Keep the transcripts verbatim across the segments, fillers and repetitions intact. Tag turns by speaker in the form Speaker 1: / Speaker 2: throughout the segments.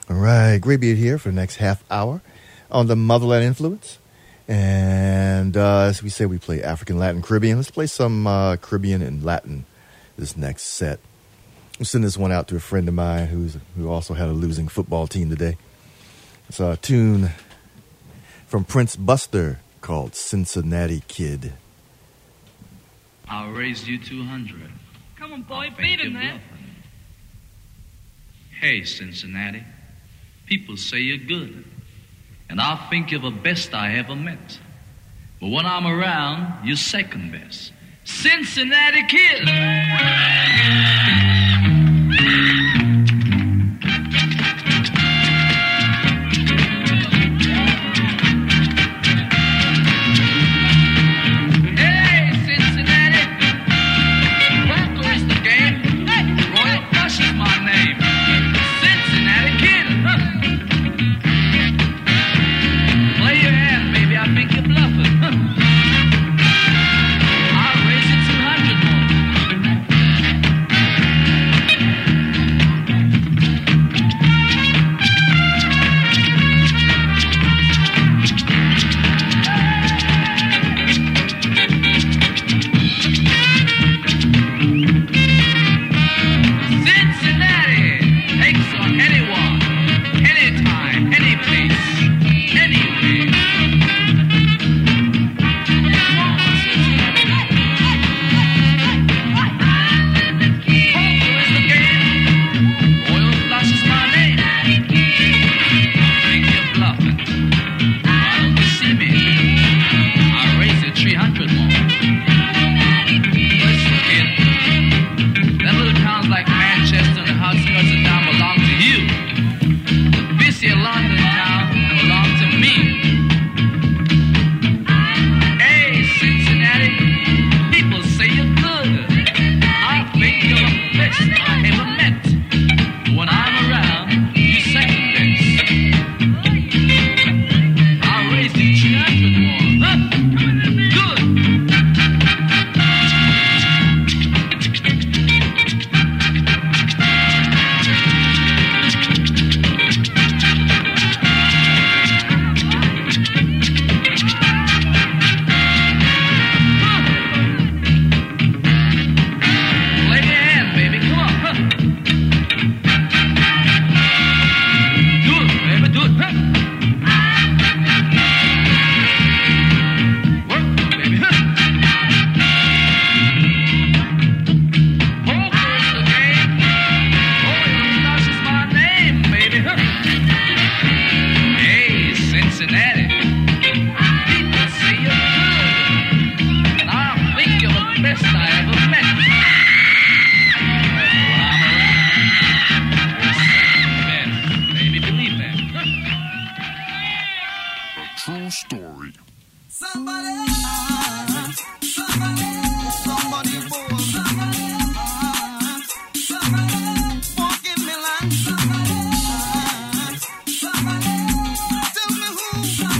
Speaker 1: All right, Graybeard here for the next half hour on the Motherland Influence. And uh, as we say, we play African, Latin, Caribbean. Let's play some uh, Caribbean and Latin this next set. I'll send this one out to a friend of mine who's who also had a losing football team today. It's a tune from Prince Buster called Cincinnati Kid.
Speaker 2: I'll raise you two hundred.
Speaker 3: Come on, boy, beat him, man.
Speaker 2: Hey, Cincinnati. People say you're good, and I think you're the best I ever met. But when I'm around, you're second best. Cincinnati Kid!
Speaker 4: Tell me who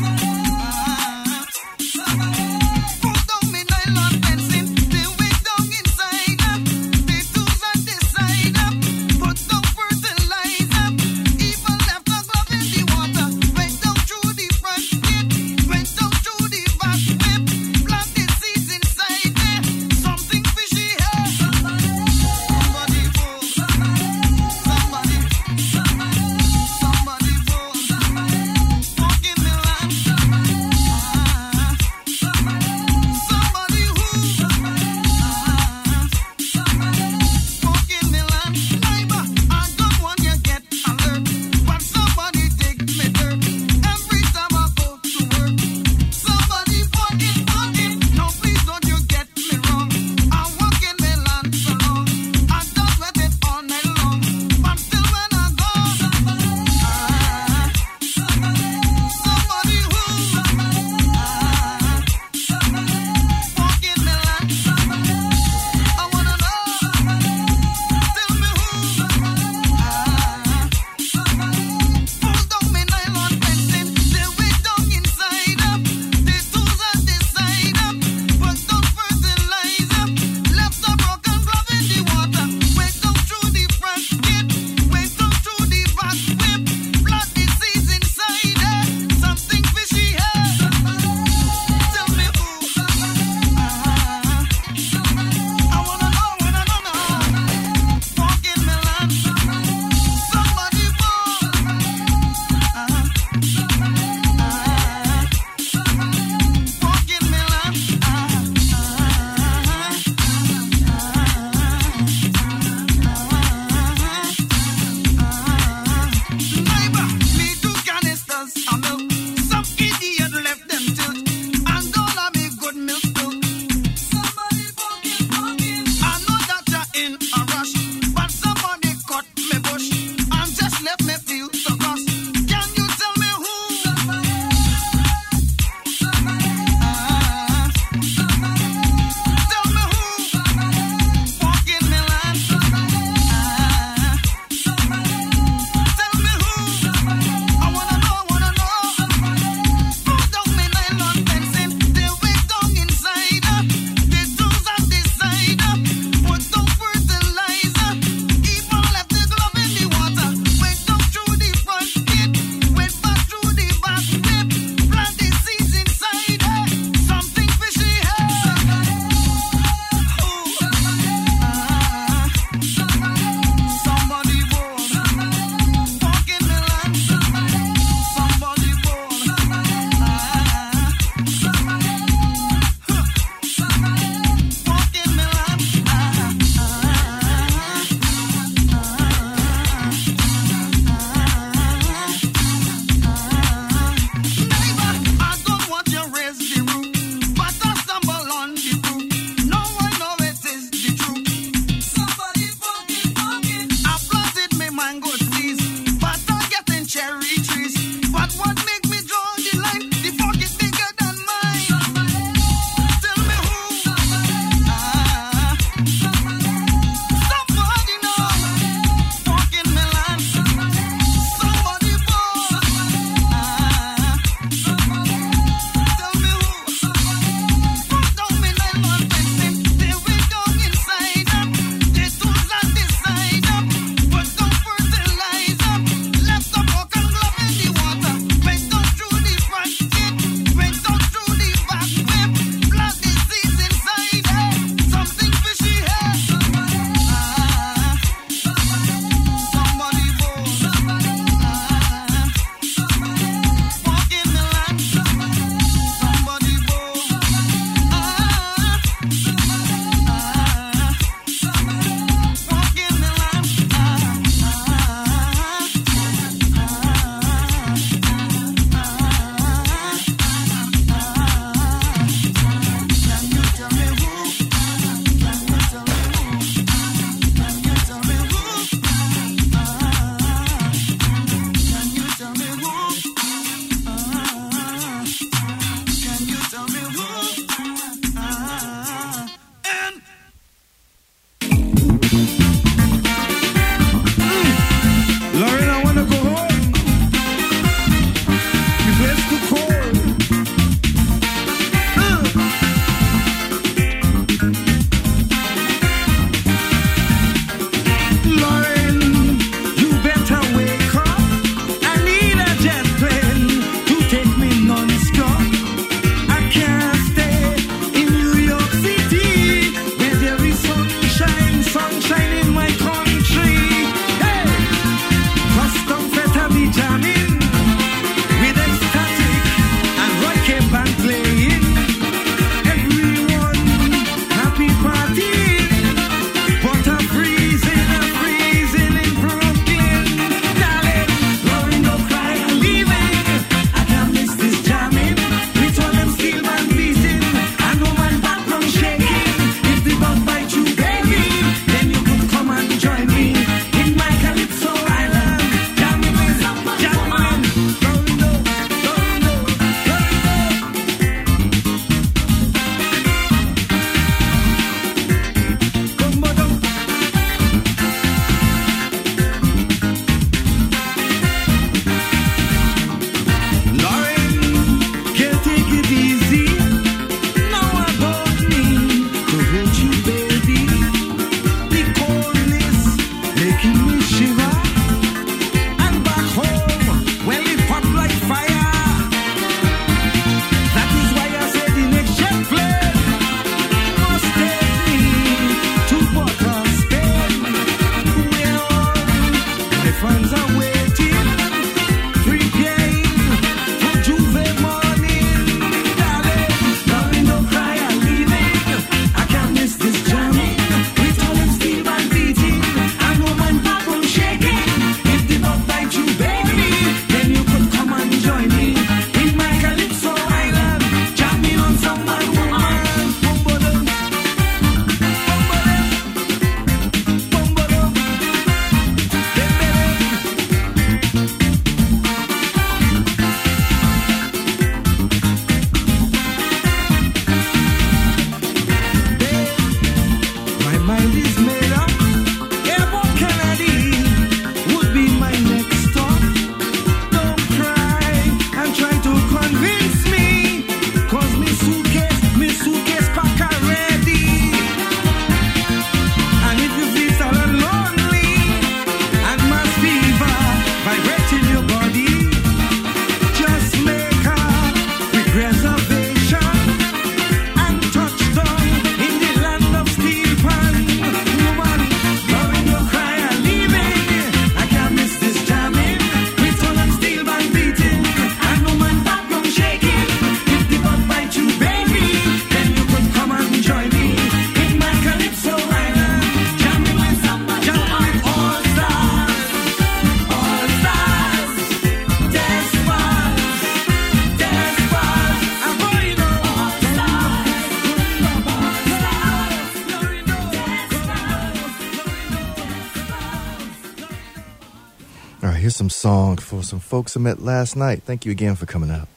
Speaker 4: fans are waiting, preparing for Juve morning. Darling, darling, don't cry, I'm leaving. I can't miss this jamming. With all them steel band beating, and woman backbone shaking. If the bug bite you, baby, then you could come and join me in my Calypso Island, jamming on some man woman. Boom-ba-dum, boom-ba-dum, boom-ba-dum, my mind is made up. Airport Kennedy would be my next stop. Don't cry and try to convince me, 'cause me suitcase, me suitcase pack already. And if you feel sad and lonely and mass fever vibrating your body, just make a quick reservation and touch down in the land of steel pan. Woman, darling, don't cry, I'm leaving. I can't miss this jamming. With all them steel band beating, and woman backbone shaking. If the bug bite you, baby, then you could come and join me in my Calypso Island, jamming with somebody, jamming with all stars, all stars, Despas, Despas, I'm going on all stars, all stars,
Speaker 1: All right, here's some song for some folks I met last night. Thank you again for coming out.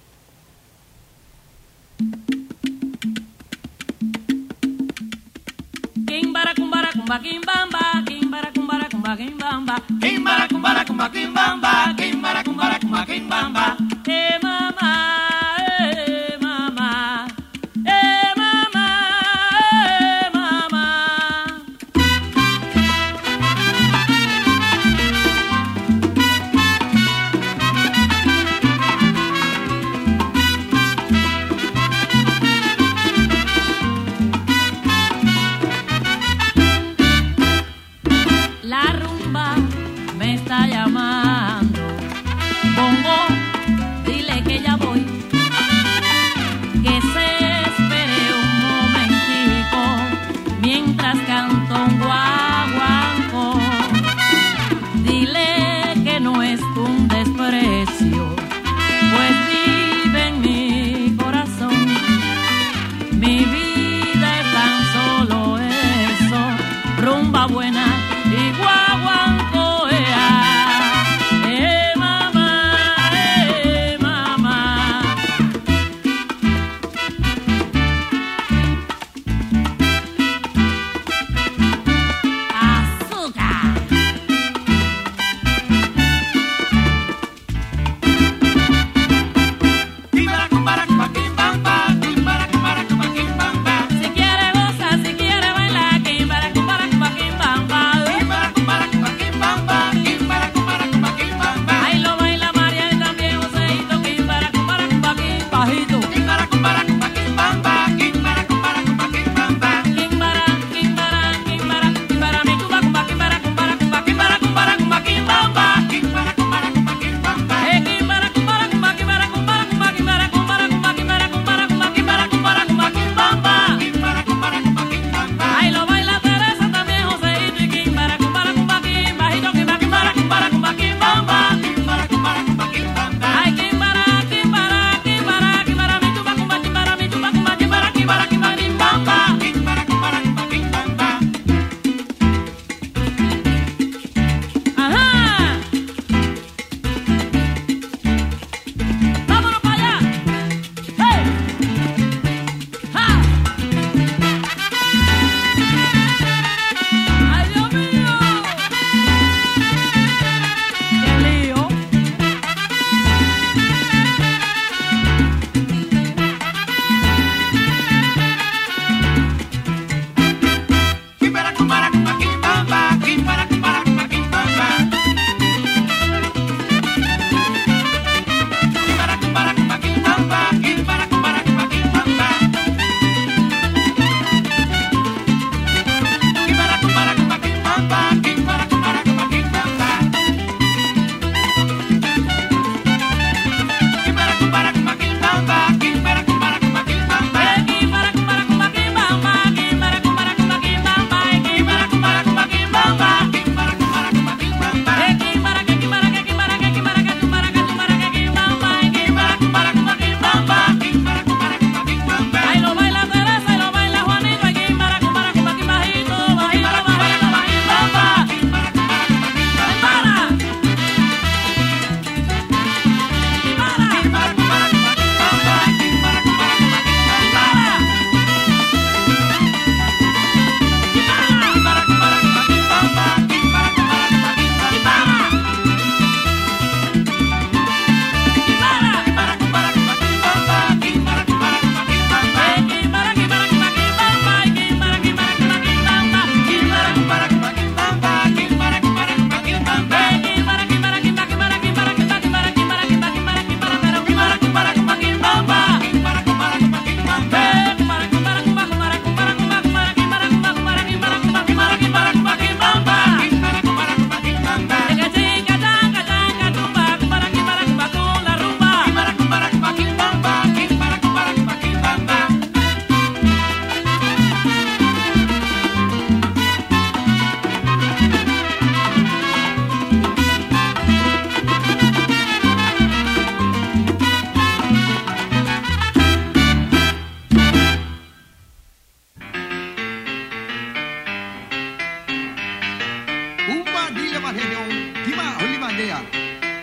Speaker 3: Kimbara kumbara kumba kimbamba, kimbara kumbara kumba kimbamba, kimbara kumbara kumba kimbamba, kimbara kumbara kumba kimbamba. Hey mama, hey mama, hey mama, hey mama. La rumba me está llamando. Bongo, dile que ya voy. Que se espere un momentico mientras canto un guaguancó. Dile que no es un desprecio, pues vive en mi corazón. Mi vida es tan solo eso, rumba buena y guaguancó. ea.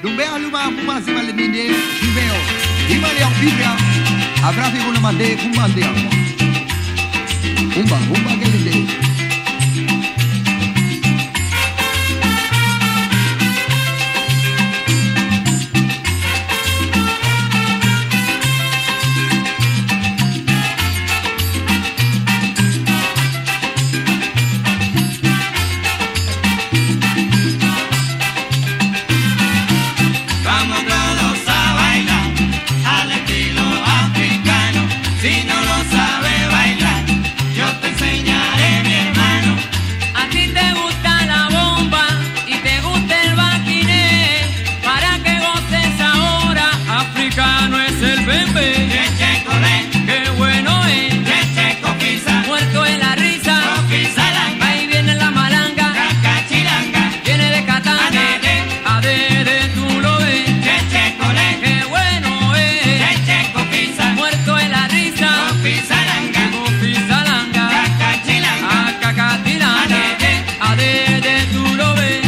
Speaker 5: Dumbe aluma puma simale minde chibeo. Imale en biblia. Abrafi kuna mande kumande amo. Umba, umba gelinde.
Speaker 6: Si no lo sabe bailar, yo te enseñaré, mi hermano.
Speaker 3: A ti te gusta la bomba y te gusta el baquiné. Para que goces ahora, africano es el bembe.
Speaker 6: Cheche colé,
Speaker 3: Qué bueno es,
Speaker 6: cheche coquisa,
Speaker 3: muerto en la risa.
Speaker 6: coquisa langa,
Speaker 3: Ahí viene la malanga,
Speaker 6: cacachilanga,
Speaker 3: viene de Catanga.
Speaker 6: adede,
Speaker 3: Adede, tú lo ves.
Speaker 6: cheche colé,
Speaker 3: Qué bueno es,
Speaker 6: cheche coquisa,
Speaker 3: muerto en la risa.
Speaker 6: coquisa langa,
Speaker 3: Cofisalanga,
Speaker 6: cacachilanga,
Speaker 3: Acacatilanga, Adede, tú lo ves.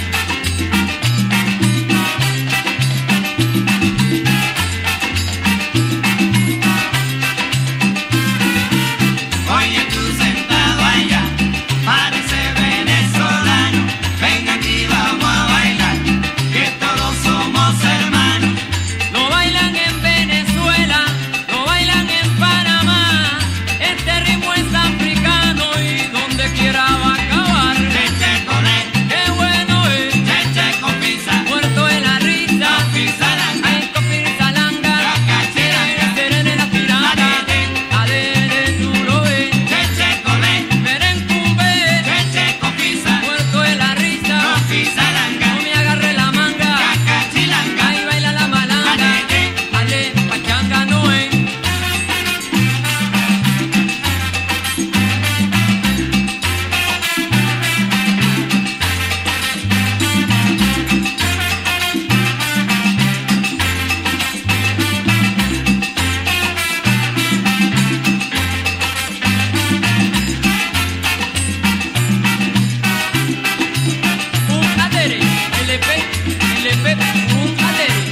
Speaker 6: oye tú sentado allá, parece venezolano. Ven aquí, vamos a bailar, que todos somos hermanos.
Speaker 3: Lo bailan en Venezuela, lo bailan en Panamá. Este ritmo es africano y donde quiera va a acabar.
Speaker 6: Cheche colé,
Speaker 3: Qué bueno es,
Speaker 6: cheche coquisa,
Speaker 3: muerto en la risa.
Speaker 6: coquisa langa,
Speaker 3: Ay, Cofisalanga,
Speaker 6: cacachilanga,
Speaker 3: serene la tiranga. Adede, tú lo ves.
Speaker 6: cheche colé,
Speaker 3: Merencumbe,
Speaker 6: cheche coquisa,
Speaker 3: muerto en la risa.
Speaker 6: coquisa langa,
Speaker 3: No me agarre la manga.
Speaker 6: cacachilanga,
Speaker 3: Ahí baila la malanga.
Speaker 6: adede,
Speaker 3: Ale, pachanga no es. Un adere, L P, L P, un adere.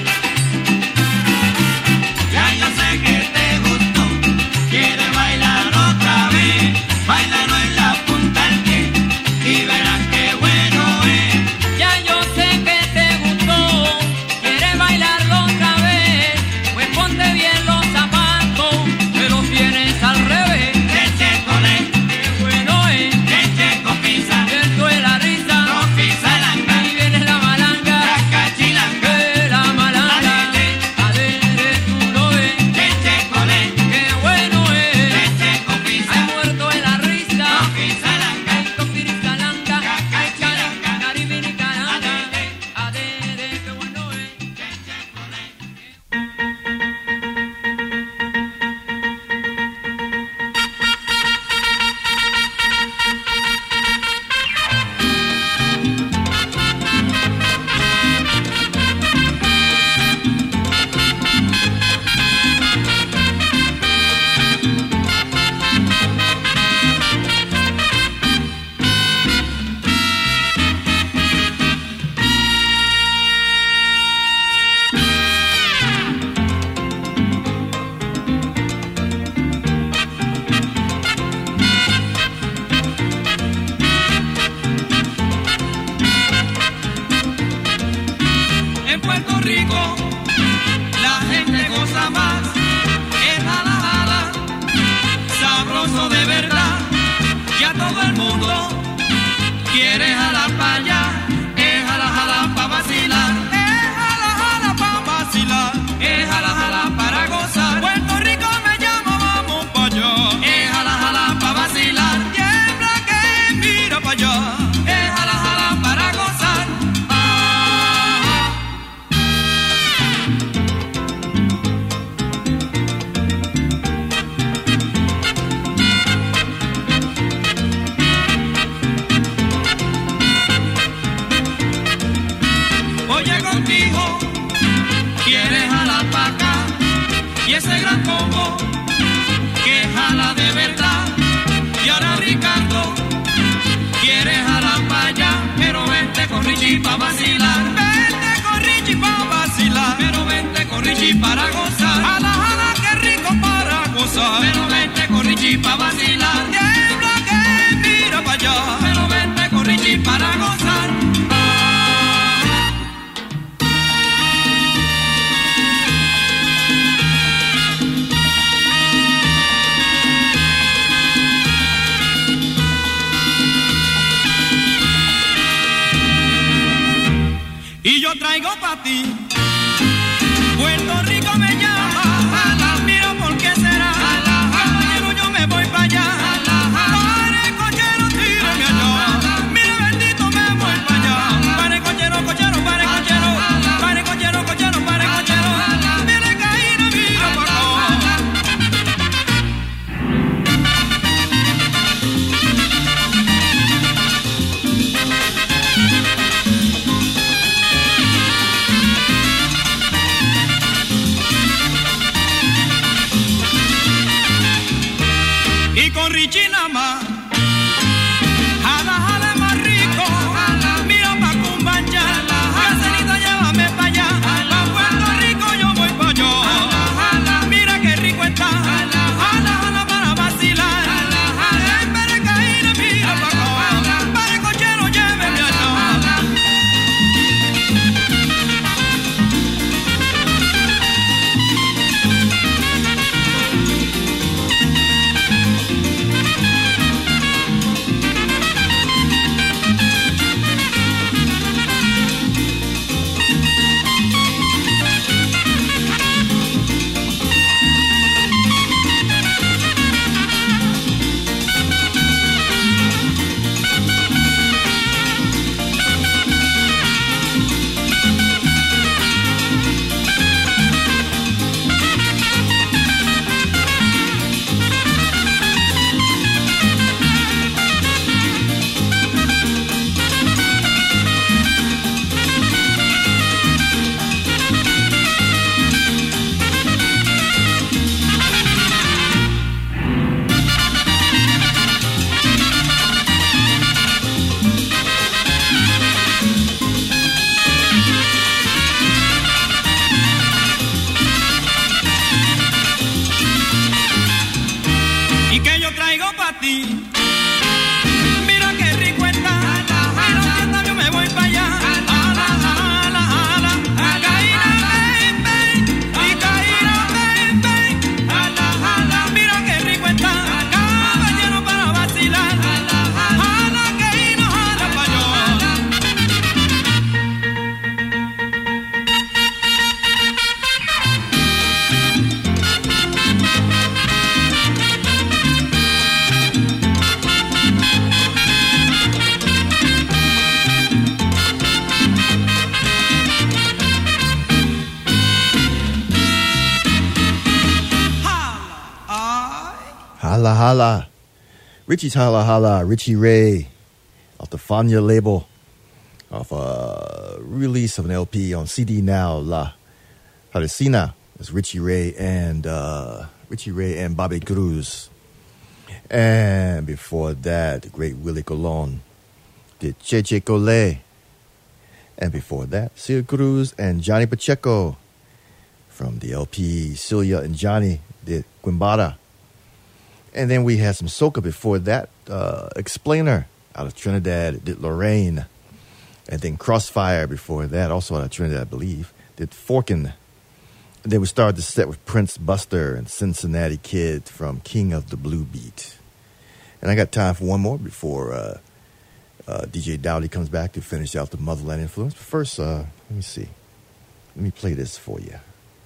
Speaker 6: ya yo sé que te gustó, quieres bailar otra vez, bailalo en la punta del pie, y verás qué bueno es.
Speaker 3: Ya yo sé que te gustó, quieres bailarlo otra vez. Pues ponte bien los zapatos, que los tienes al revés.
Speaker 6: Cheche colé,
Speaker 3: Qué bueno es,
Speaker 6: cheche coquisa,
Speaker 3: cierto es la risa.
Speaker 6: coquisa langa,
Speaker 3: Ahí viene la malanga,
Speaker 6: cacachilanga,
Speaker 3: que la malanga. Adere, tú lo ves.
Speaker 6: cheche colé,
Speaker 3: Qué bueno es,
Speaker 6: cheche coquisa,
Speaker 3: hay muerto en la risa.
Speaker 6: coquisa langa,
Speaker 3: Ay, Cofisalanga, ay, Charanga, Caribini, Caranga. Adere, qué bueno es.
Speaker 6: cheche colé.
Speaker 4: En Puerto Rico la gente goza más, es jala jala, sabroso de verdad, ya todo el mundo quiere jalar para allá, es jala jala para vacilar, es jala jala para vacilar, es jala jala para gozar. Puerto Rico me llama, vamos para allá, es jala jala para vacilar, tiembla que mira para allá, es jala jala para gozar. Ah, oye contigo, quieres jalar para acá, y ese gran combo que jala de verdad, y ahora Ricardo quiere jalar para allá, pero vente con Richie pa' vacilar, vente con Richie pa'
Speaker 6: Richie para gozar.
Speaker 4: Jala, jala, qué rico para gozar.
Speaker 6: Pero vente con Richie para vacilar.
Speaker 4: Tiembla que mira para allá.
Speaker 6: Pero vente con Richie para gozar.
Speaker 4: Y yo traigo pa' ti, Puerto Rico me llama, mira por qué será, caballero yo me voy pa' allá, pare cochero, tírame allá, mira bendito me voy pa' allá, pare cochero, cochero, pare cochero, pare cochero, cochero, pare cochero, mira caína, mira por acá. Y con Richie nada más, jala, jala más rico, mira pa' Cumbaya, caserita llévame pa' allá, pa' Puerto Rico yo voy pa' allá, mira qué rico está, jala, jala para vacilar, en vez de caer mira pa' acá, para el cochero lléveme allá. Y que yo traigo pa' ti, mira qué rico está, mira fiesta yo me voy pa' allá, jala, jala, jala, caína, ven, ven, y caína, ven, ven, jala, jala, mira qué rico está, caballero para vacilar, jala, jala, caína, jala pa' yo.
Speaker 1: Hala Hala. Richie's Hala Hala. Richie Ray off the Fania label. Off a release of an L P on C D Now. La Parisina. It's Richie Ray and uh, Richie Ray and Bobby Cruz. And before that, the great Willie Colon did Cheche Cole. And before that, Celia Cruz and Johnny Pacheco from the L P Celia and Johnny did Quimbada. And then we had some soca before that. Uh, Explainer out of Trinidad did Lorraine. And then Crossfire before that, also out of Trinidad, I believe, did Forkin. And then we started the set with Prince Buster and Cincinnati Kid from King of the Blue Beat. And I got time for one more before uh, uh, D J Dowdy comes back to finish out the Motherland Influence. But first, uh, let me see. Let me play this for you.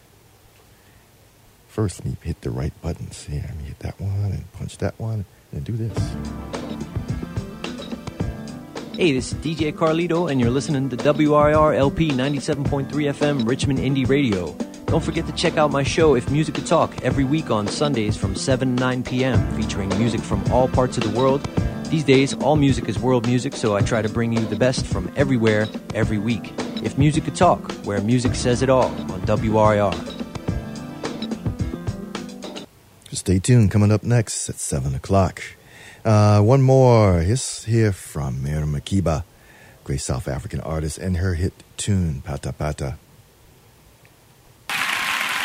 Speaker 1: First, let me hit the right buttons. Here, let me hit that one and punch that one and do this.
Speaker 7: Hey, this is D J Carlito, and you're listening to W R R L P ninety-seven point three F M Richmond Indie Radio. Don't forget to check out my show, If Music Could Talk, every week on Sundays from seven to nine p.m., featuring music from all parts of the world. These days, all music is world music, so I try to bring you the best from everywhere, every week. If Music Could Talk, where music says it all, on W R R.
Speaker 1: Stay tuned. Coming up next at seven o'clock. Uh, one more. Here's here from Miriam Makeba, great South African artist, and her hit tune, Pata Pata.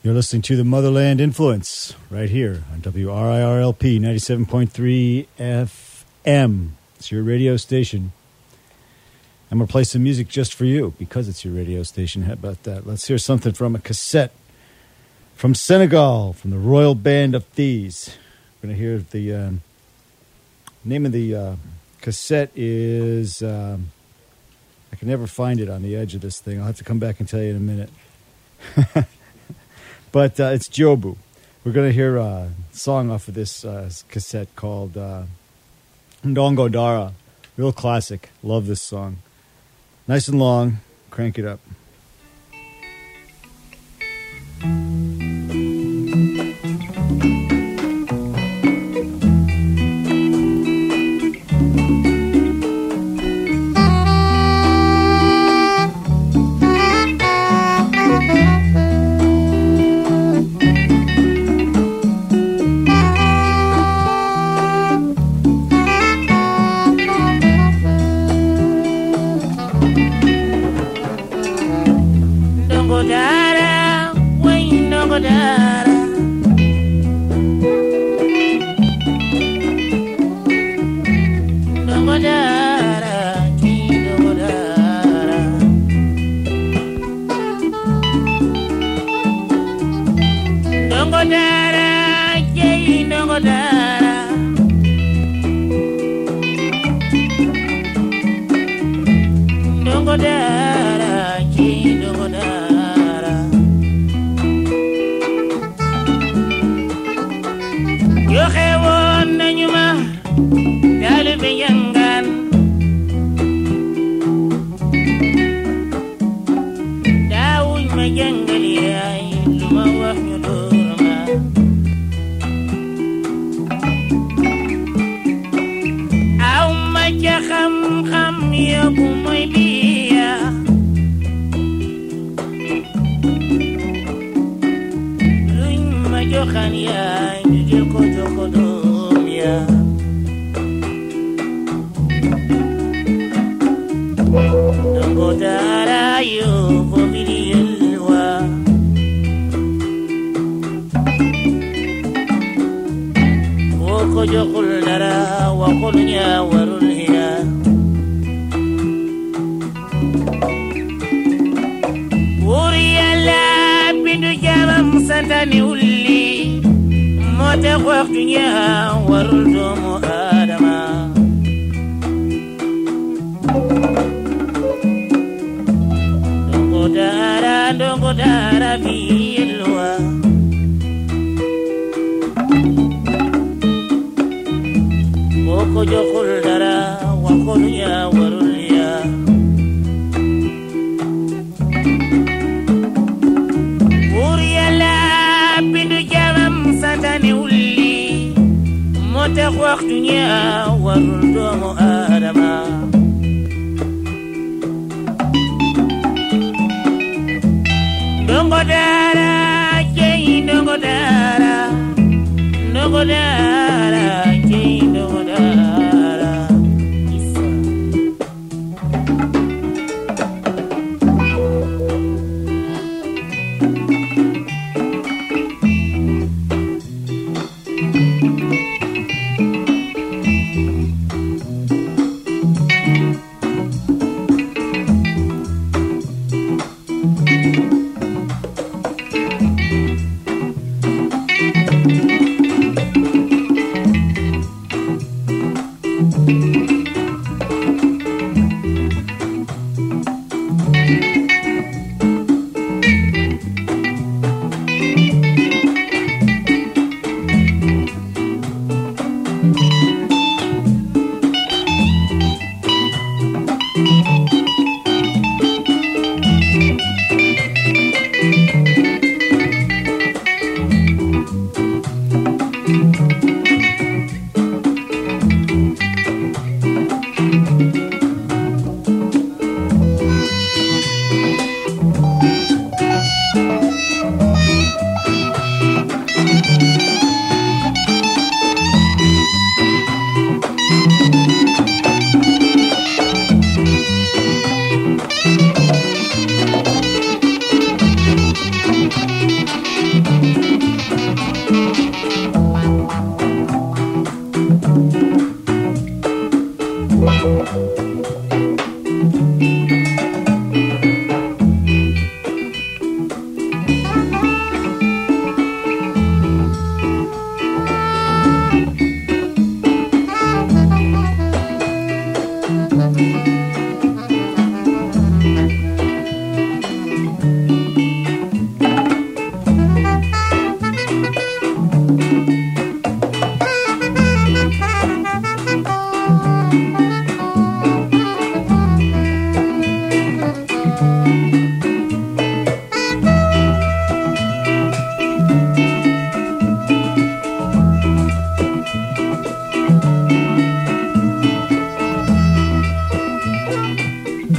Speaker 8: You're listening to the Motherland Influence right here on W R I R L P ninety-seven point three F M. It's your radio station. I'm going to play some music just for you because it's your radio station. How about that? Let's hear something from a cassette from Senegal, from the Royal Band of Thieves. We're going to hear the um, name of the uh, cassette is... Um, I can never find it on the edge of this thing. I'll have to come back and tell you in a minute. But uh, it's Jobu. We're going to hear a song off of this uh, cassette called uh, Ndongo Dara. Real classic. Love this song. Nice and long. Crank it up.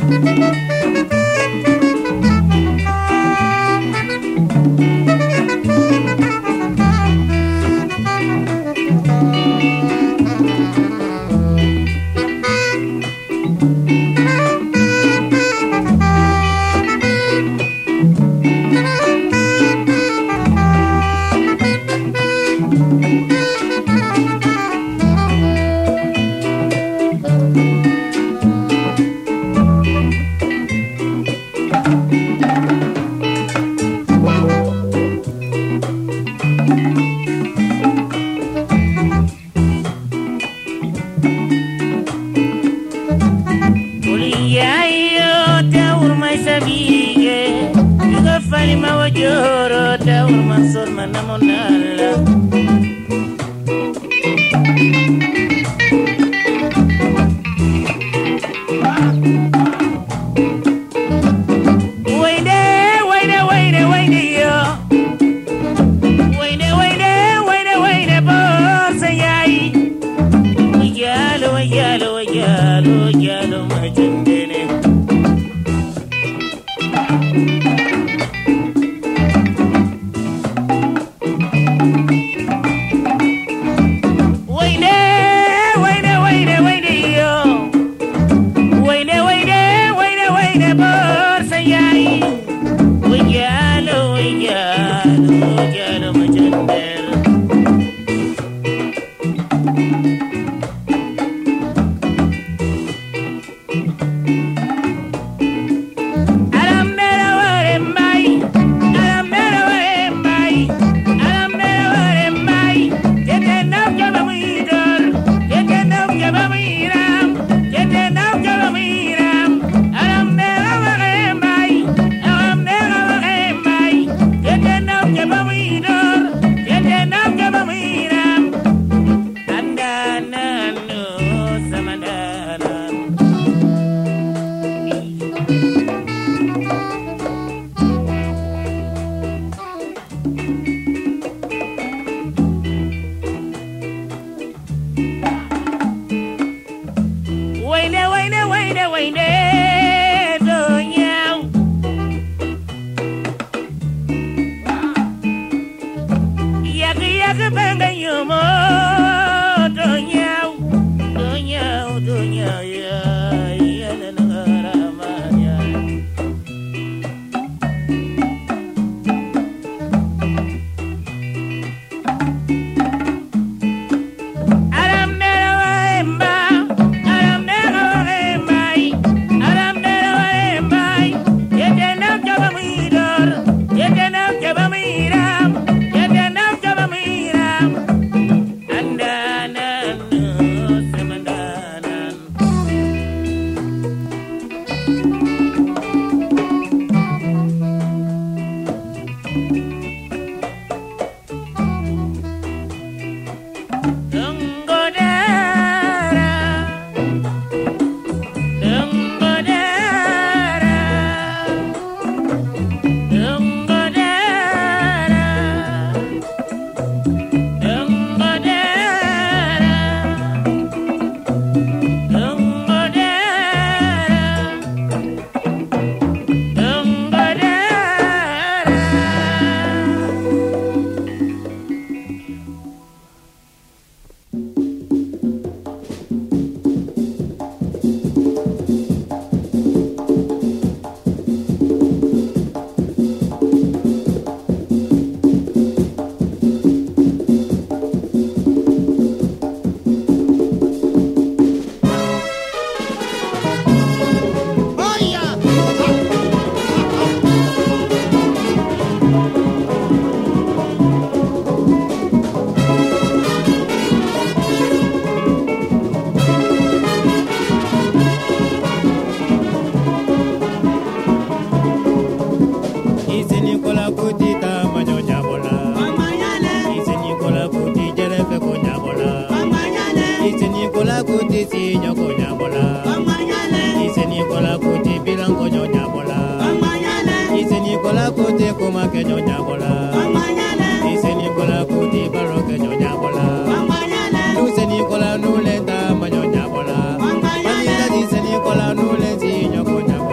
Speaker 9: Nicola, no lenta, mañana bola. Manita dice Nicola, no lenta,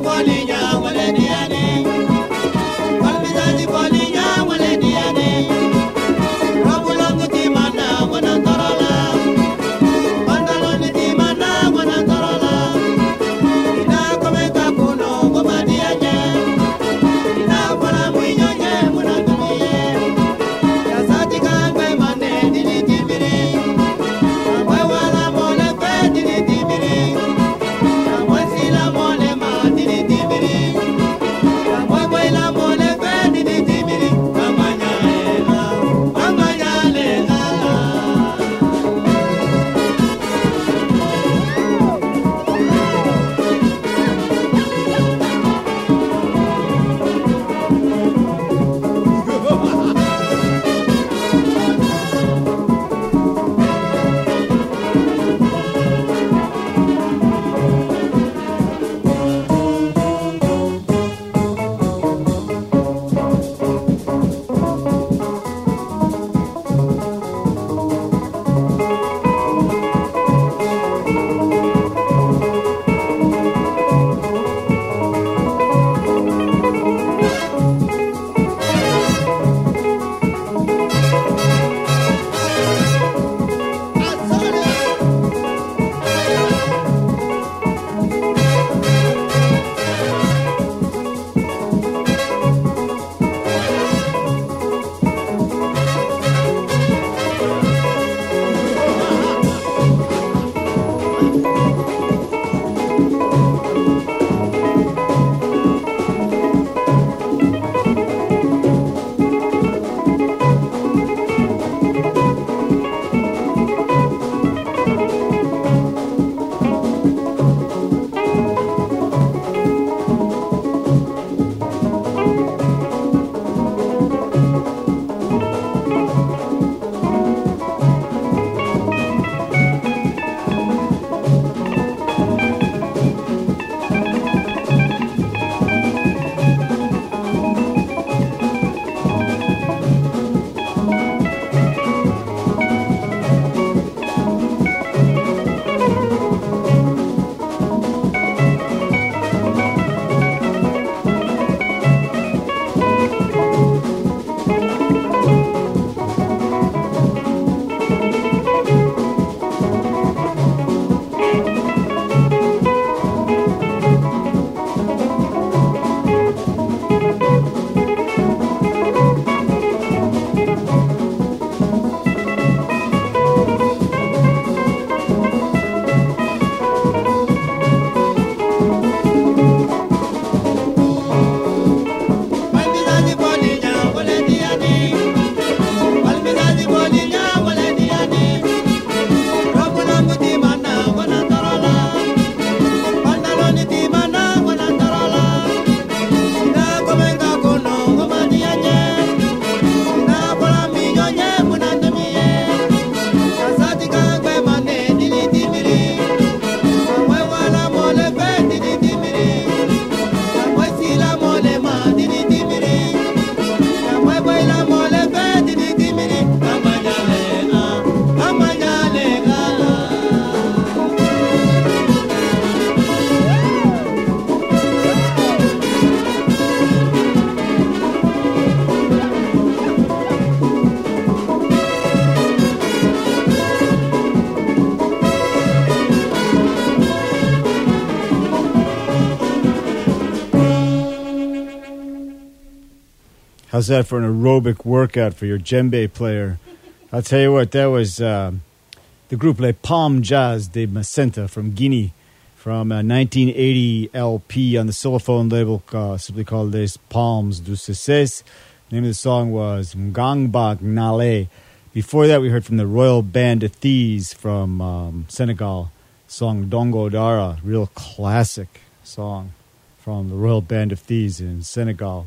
Speaker 8: How's that for an aerobic workout for your djembe player? I'll tell you what, that was uh, the group Les Palmes Jazz de Macenta from Guinea, from a nineteen eighty L P on the Silophone label, uh, simply called Les Palmes du Cesses. The name of the song was Mgangbak Nale. Before that, we heard from the Royal Band of Thieves from um, Senegal, song Dongo Dara, real classic song from the Royal Band of Thieves in Senegal.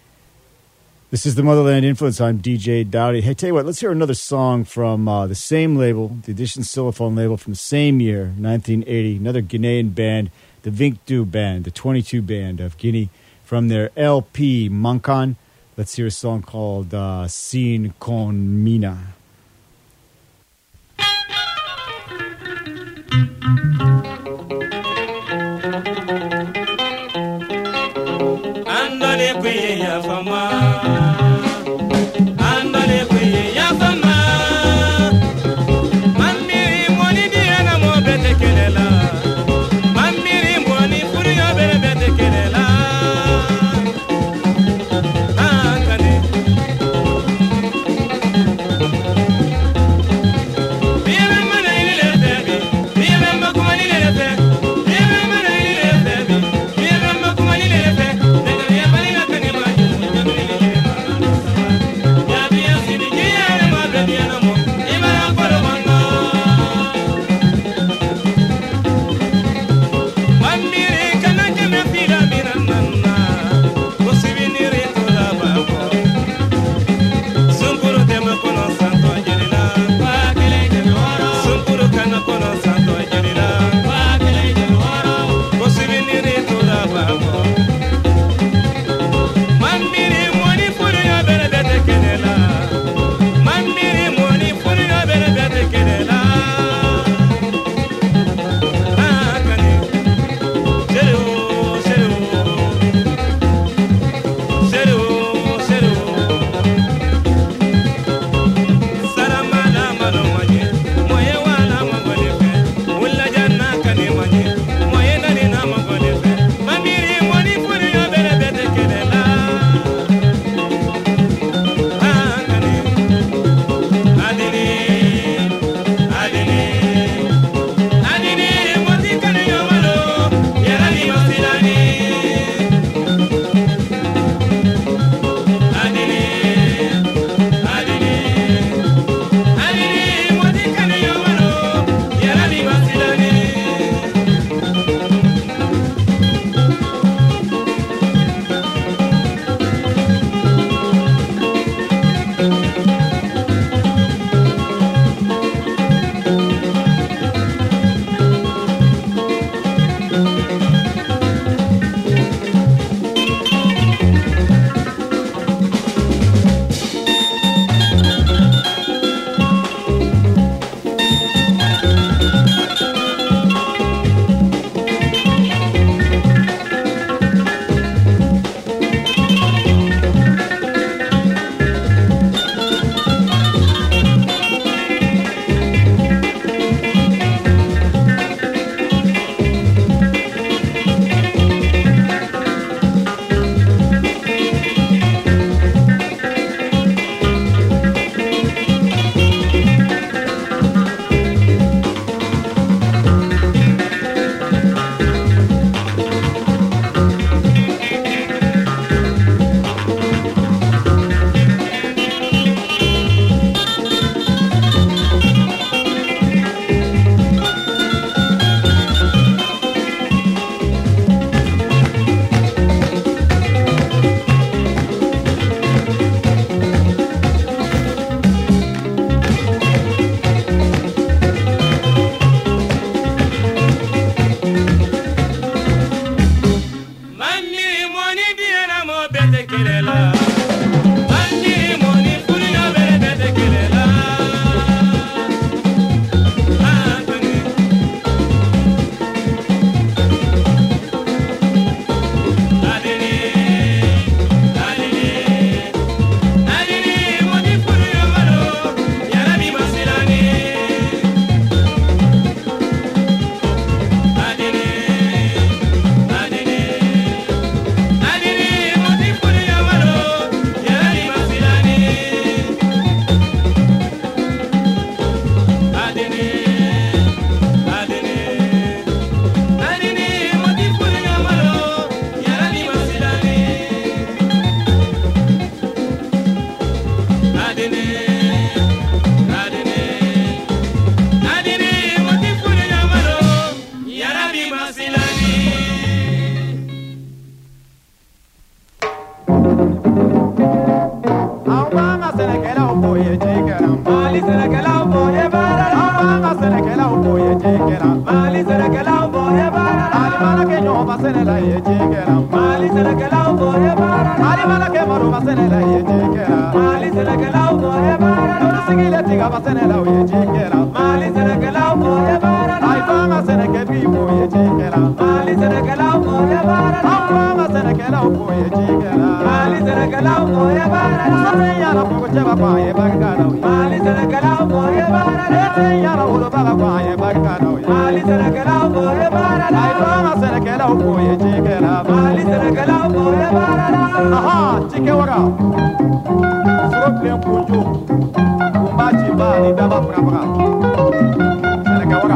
Speaker 8: This is the Motherland Influence. I'm D J Dowdy. Hey, tell you what, let's hear another song from uh, the same label, the Edition Silophone label from the same year, nineteen eighty. Another Guinean band, the Vinkdu Band, the twenty-two Band of Guinea, from their L P Mankan. Let's hear a song called uh, Sin Con Mina.
Speaker 9: kuye ya fama andale kuye ya fama mamiri moni diana mo bete kelela mamiri moni furu yo bere bete kelela ankane biya mana ile bebi biya makuma ile bebi
Speaker 10: Mali
Speaker 9: Mali Senegal, boy, Barada, Yana Pocheva, Bagado, Mali Senegal, boy, Barada, Yana Ulabaga, Bagado, Mali Senegal, boy, Barada, Mama Senegal, boy, Chickera, Mali Senegal, boy, Barada, aha, Chickawara, Scorpion Punju, Kumbachi Bali, Daba Brabra, Senegawara.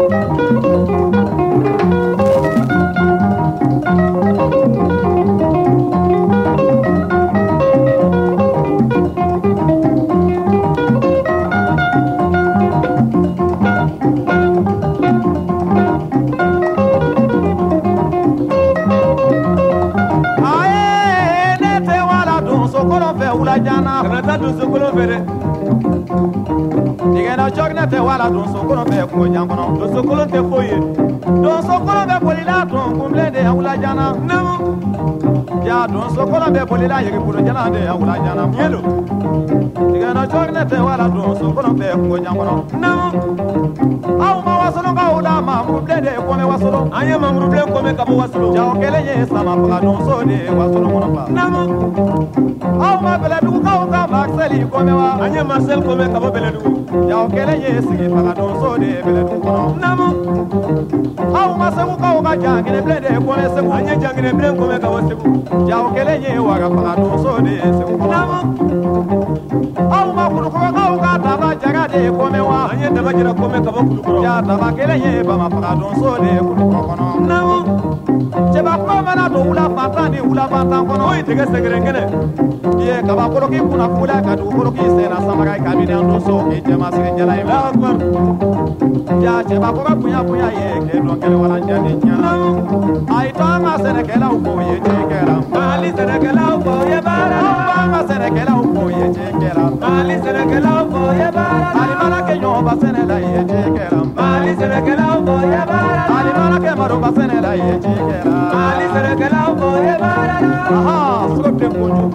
Speaker 9: Digena jogne te wala don so kono be ko jangono don so kono te foye don so kono be bolila ton kumble de awla jana nam ya don so kono be bolila yegi budo jana de awla jana yelo digena jogne te wala don so kono be ko jangono nam aw ma wasolo ka uda ma kumble de ko me wasolo anya ma kumble ko me ka bo wasolo ja o kele ye sama pa don so de wasolo mono pa nam aw ma bele du ka o ka Marcel ko me wa anya Marcel ko me ka bo bele du ya o kele ye sigi pa don so de bele du kono nam aw ma se ko ka o ka jangene ble de ko le se ko anya jangene ble ko me ka wo se ko ja o kele ye wa ga pa don so de se ko nam aw ma ko ko ka o ka ta ba jaga de ko me wa anya ta ba jira ko me ka bo kulu ko ya ta ba kele ye ba ma pa don so de kulu ko kono nam Cheba ko mana do ula patani ula patan kono oi tege segere ngene ye kaba ko ki kuna kula ka do ko ki sena samara ka bi dan do so ke jama sire jala ila akbar ya cheba ko ka punya punya ye ke do kele wala jani nyana ai to ma sene ke la ko ye je ke ra mali sene ke la ko ye bara ma sene ke la ko ye je ke ra mali sene ke la ko ye bara ali mala ke yo ba sene la ye je ke ra mali sene ke la ko ye bara ali mala ke maro ba sene la ye je ke ra Ali Senegal, boy, Barada. Aha, Scorpion Punju.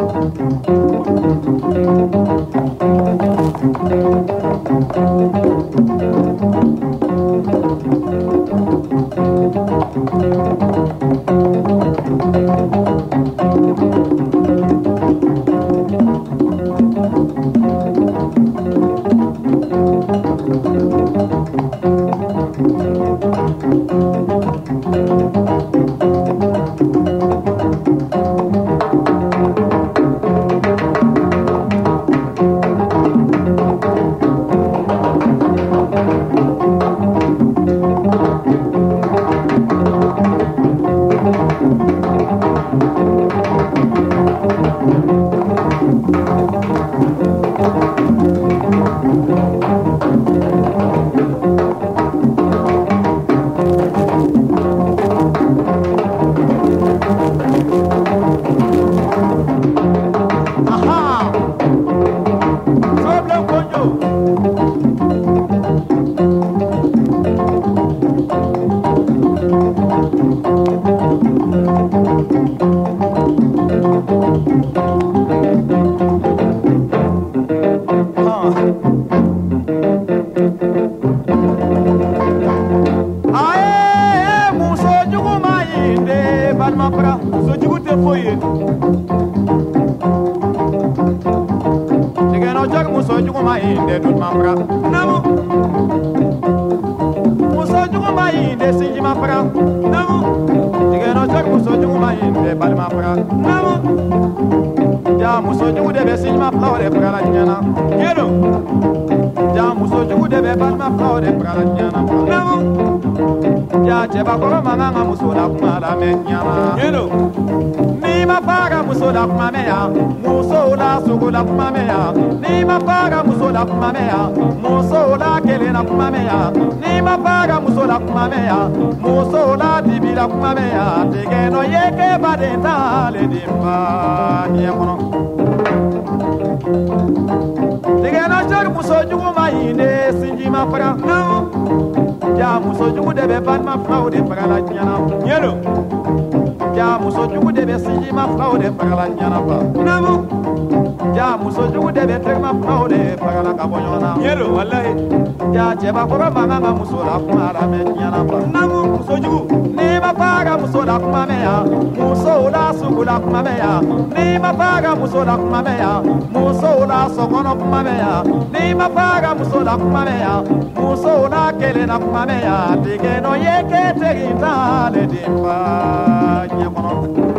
Speaker 9: ja muso jugu de bɛ sinji ma filaw de fagala ɲana fa namu ja muso jugu de bɛ tɛgɛma filaw de fagala ka bɔ ɲɔgɔn na yelo walayi ja cɛbakɔrɔ mankan ka muso la kuma la mɛ ɲana fa namu muso jugu ni ma fa ka muso la kuma mɛ yan muso la sugu la kuma mɛ yan ni ma fa ka muso la kuma mɛ yan muso la sɔkɔnɔ kuma mɛ yan ni ma fa ka muso la kuma mɛ yan muso la kelen la kuma mɛ yan tigɛ nɔ ye kɛ tegi t'ale de fa ɲɛ kɔnɔ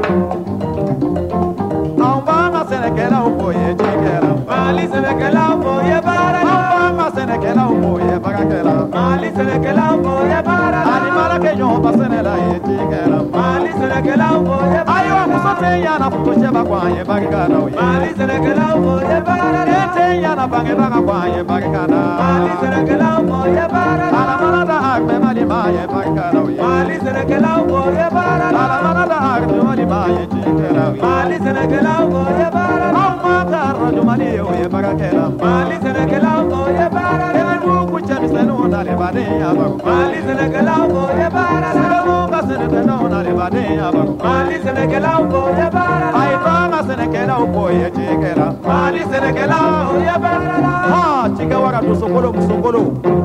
Speaker 9: anw b'an ka sɛnɛkɛlaw fo ye cikɛla mali sɛnɛkɛlaw fo ye baara anw b'an ka sɛnɛkɛlaw fo ye baarakɛla mali sɛnɛkɛlaw fo ye baara ani baarakɛ ɲɔgɔnba sɛnɛla ye cikɛla mali sɛnɛkɛlaw fo ye baara ayiwa muso tɛ ɲana fo cɛba ko an ye barikadaw ye mali sɛnɛkɛlaw fo ye baara den tɛ ɲana bangebaga ko an ye barikada mali sɛnɛkɛlaw fo ye baara alamana da akpɛ mali ma ye barikadaw ye mali sɛnɛkɛlaw fo ye baara alamana da akpɛ mali ma ye cikɛlaw ye mali sɛnɛkɛlaw fo ye baara anw ma ka radio mali ye o ye baarakɛla mali sɛnɛkɛlaw fo ye baara kɛnɛdugu cɛmisɛnninw nale baden yabago mali sɛnɛkɛlaw fo ye baara sɛbɛnnu ka sɛnɛfɛnw nale baden yabago mali sɛnɛkɛlaw fo ye baara a ye to an ka sɛnɛkɛlaw fo ye cikɛla mali sɛnɛkɛlaw fo ye baara ha cikɛ wara dosokolo musokolo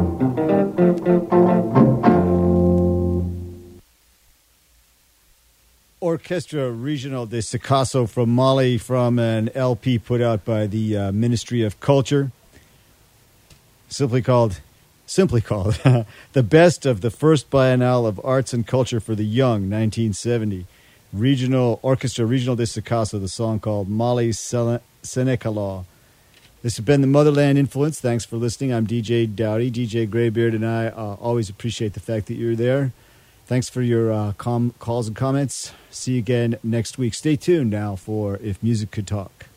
Speaker 8: Orchestra Regional de Sikasso from Mali from an L P put out by the uh, Ministry of Culture. Simply called, simply called, The Best of the First Biennale of Arts and Culture for the Young, nineteen seventy. Regional Orchestra Regional de Sikasso, the song called Mali Senekala. This has been the Motherland Influence. Thanks for listening. I'm D J Dowdy. D J Graybeard and I uh, always appreciate the fact that you're there. Thanks for your uh, com- calls and comments. See you again next week. Stay tuned now for If Music Could Talk.